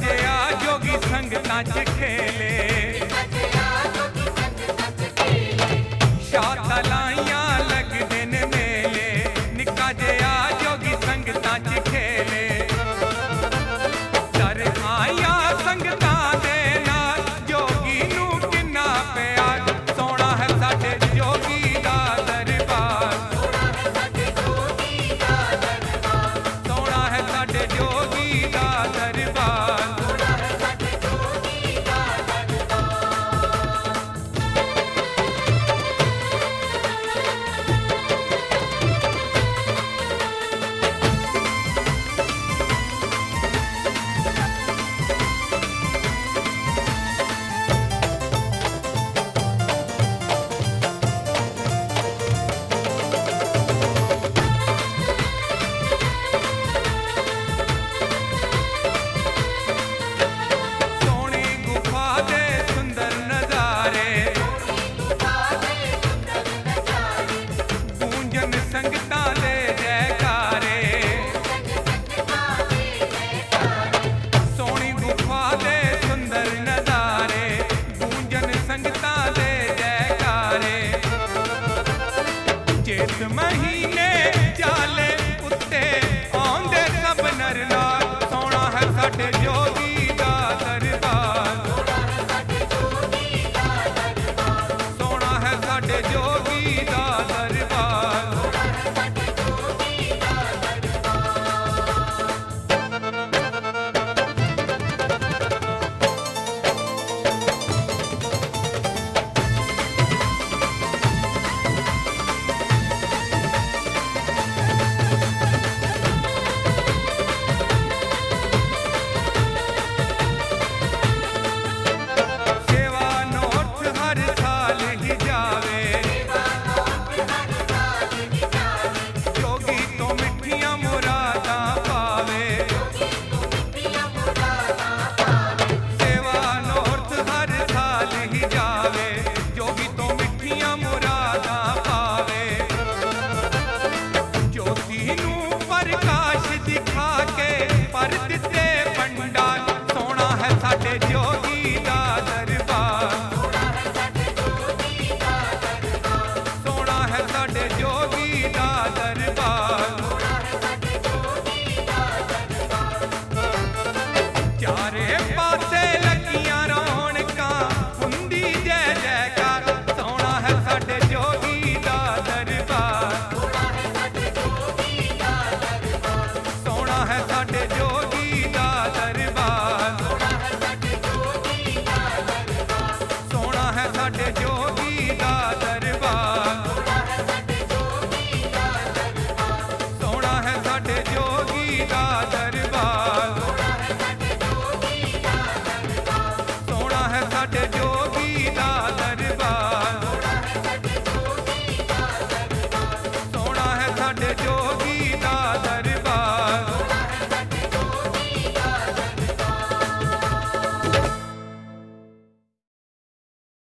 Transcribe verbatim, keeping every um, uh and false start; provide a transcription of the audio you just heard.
जिया जोगी संगतां च खेले शाह लाइयां लगदे ने मेले निक्का जिया जोगी संगतां च खेले डर आया संगतां दे नाल जोगी नूं किन्ना प्यार सोना है साडे जोगी दा दरबार सोना है साडे जोगी दा दरबार संगतां दे जयकारे सोहनी गुफा दे सुंदर नजारे गूंजन संगतां दे जयकारे जेठ महीने चाले उत्ते आउंदे सब नर नार सोना है साडे जोगी दा दरबार सोना है साडे जोगी दा दरबार जोगी दा दरबार सोना है साडे जोगी दा दरबार चारे पासे लगियां रौनकां हुंदी जय जयकार सोना है साडे जोगी दा दरबार सोना है साडे जोगी दा दरबार सोना है साडे जोगी दा दरबार सोना है साडे जोगी दा दरबार सोना है साडे जोगी दा दरबार